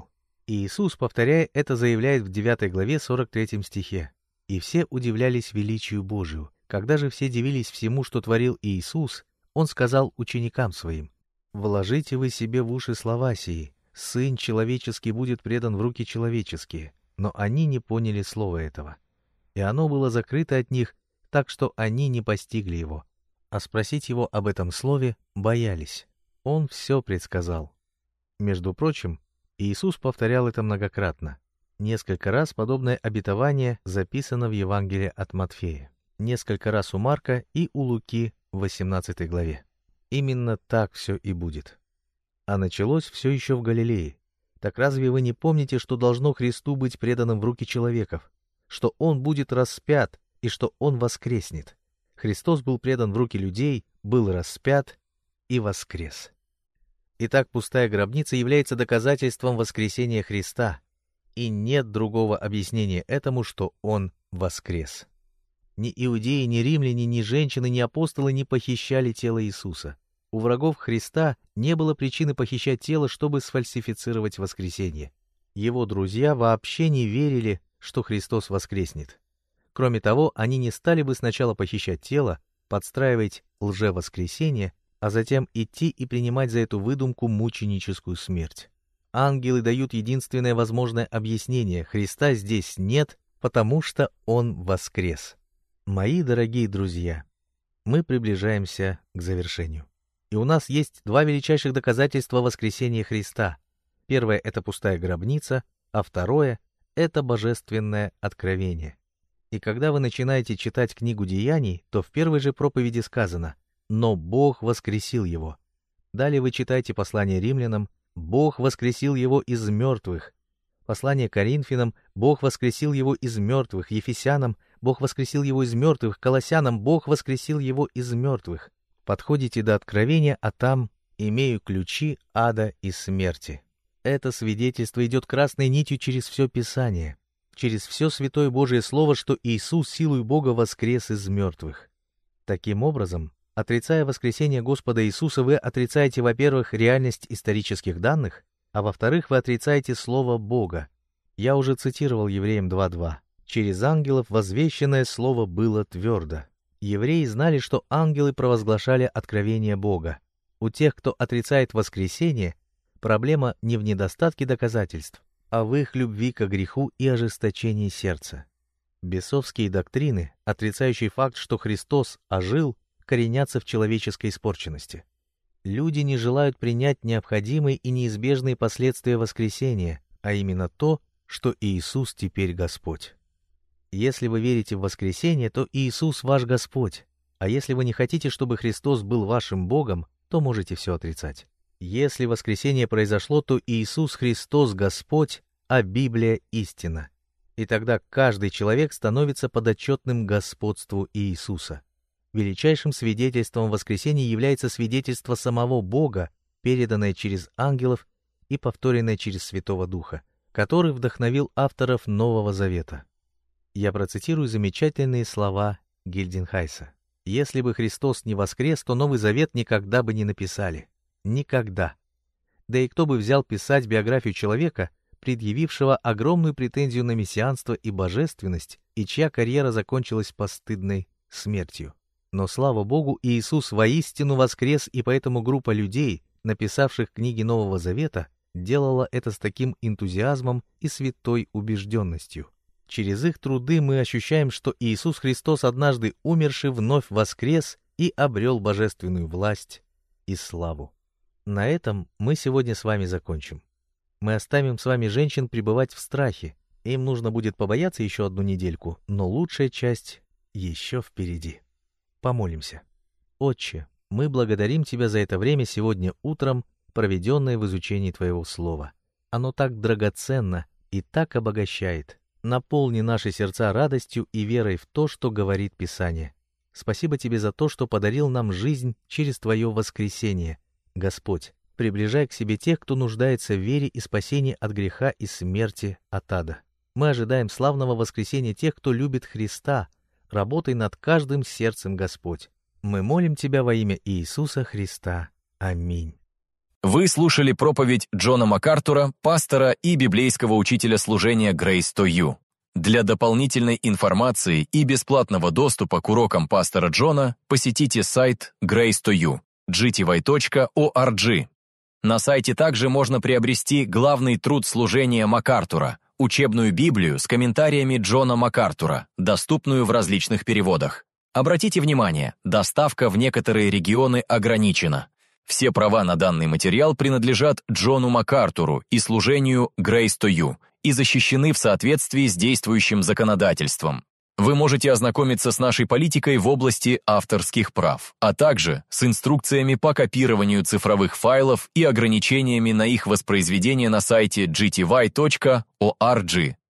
[SPEAKER 2] И Иисус, повторяя это, заявляет в девятой главе сорок третьем стихе. «И все удивлялись величию Божию. Когда же все дивились всему, что творил Иисус, Он сказал ученикам Своим: вложите вы себе в уши слова сии, Сын человеческий будет предан в руки человеческие. Но они не поняли слова этого. И оно было закрыто от них, так что они не постигли его. А спросить его об этом слове боялись. Он все предсказал». Между прочим, Иисус повторял это многократно. Несколько раз подобное обетование записано в Евангелии от Матфея, несколько раз у Марка и у Луки в восемнадцатой главе. Именно так все и будет. А началось все еще в Галилее. Так разве вы не помните, что должно Христу быть преданным в руки человеков, что Он будет распят и что Он воскреснет? Христос был предан в руки людей, был распят и воскрес. Итак, пустая гробница является доказательством воскресения Христа, и нет другого объяснения этому, что Он воскрес. Ни иудеи, ни римляне, ни женщины, ни апостолы не похищали тело Иисуса. У врагов Христа не было причины похищать тело, чтобы сфальсифицировать воскресение. Его друзья вообще не верили, что Христос воскреснет. Кроме того, они не стали бы сначала похищать тело, подстраивать лжевоскресение, а затем идти и принимать за эту выдумку мученическую смерть. Ангелы дают единственное возможное объяснение: Христа здесь нет, потому что Он воскрес. Мои дорогие друзья, мы приближаемся к завершению. И у нас есть два величайших доказательства воскресения Христа. Первое — это пустая гробница, а второе — это божественное откровение. И когда вы начинаете читать книгу Деяний, то в первой же проповеди сказано: «Но Бог воскресил его». Далее вы читаете послание римлянам: «Бог воскресил его из мертвых». Послание Коринфянам: «Бог воскресил его из мертвых». Ефесянам: «Бог воскресил его из мертвых». Колоссянам: «Бог воскресил его из мертвых». Подходите до откровения, а там: «Имею ключи ада и смерти». Это свидетельство идет красной нитью через все Писание, через все Святое Божие Слово, что Иисус силой Бога воскрес из мертвых. Таким образом, отрицая воскресение Господа Иисуса, вы отрицаете, во-первых, реальность исторических данных, а во-вторых, вы отрицаете Слово Бога. Я уже цитировал Евреям два два. «Через ангелов возвещенное Слово было твердо». Евреи знали, что ангелы провозглашали откровение Бога. У тех, кто отрицает воскресение, проблема не в недостатке доказательств, а в их любви к греху и ожесточении сердца. Бесовские доктрины, отрицающие факт, что Христос ожил, коренятся в человеческой испорченности. Люди не желают принять необходимые и неизбежные последствия воскресения, а именно то, что Иисус теперь Господь. Если вы верите в воскресение, то Иисус ваш Господь, а если вы не хотите, чтобы Христос был вашим Богом, то можете все отрицать. Если воскресение произошло, то Иисус Христос Господь, а Библия истина. И тогда каждый человек становится подотчетным господству Иисуса. Величайшим свидетельством воскресения является свидетельство самого Бога, переданное через ангелов и повторенное через Святого Духа, который вдохновил авторов Нового Завета. Я процитирую замечательные слова Гильденхайса. «Если бы Христос не воскрес, то Новый Завет никогда бы не написали. Никогда. Да и кто бы взял писать биографию человека, предъявившего огромную претензию на мессианство и божественность, и чья карьера закончилась постыдной смертью? Но, слава Богу, Иисус воистину воскрес, и поэтому группа людей, написавших книги Нового Завета, делала это с таким энтузиазмом и святой убежденностью. Через их труды мы ощущаем, что Иисус Христос, однажды умерший, вновь воскрес и обрел божественную власть и славу. На этом мы сегодня с вами закончим. Мы оставим с вами женщин пребывать в страхе. Им нужно будет побояться еще одну недельку, но лучшая часть еще впереди. Помолимся. Отче, мы благодарим Тебя за это время сегодня утром, проведенное в изучении Твоего Слова. Оно так драгоценно и так обогащает. Наполни наши сердца радостью и верой в то, что говорит Писание. Спасибо Тебе за то, что подарил нам жизнь через Твое воскресение. Господь, приближай к себе тех, кто нуждается в вере и спасении от греха и смерти от ада. Мы ожидаем славного воскресения тех, кто любит Христа. Работай над каждым сердцем, Господь. Мы молим Тебя во имя Иисуса Христа. Аминь.
[SPEAKER 1] Вы слушали проповедь Джона МакАртура, пастора и библейского учителя служения Grace to You. Для дополнительной информации и бесплатного доступа к урокам пастора Джона посетите сайт Grace to You, джи ти вай точка орг. На сайте также можно приобрести главный труд служения МакАртура, учебную Библию с комментариями Джона МакАртура, доступную в различных переводах. Обратите внимание, доставка в некоторые регионы ограничена. Все права на данный материал принадлежат Джону МакАртуру и служению Grace to You и защищены в соответствии с действующим законодательством. Вы можете ознакомиться с нашей политикой в области авторских прав, а также с инструкциями по копированию цифровых файлов и ограничениями на их воспроизведение на сайте джи ти вай точка орг.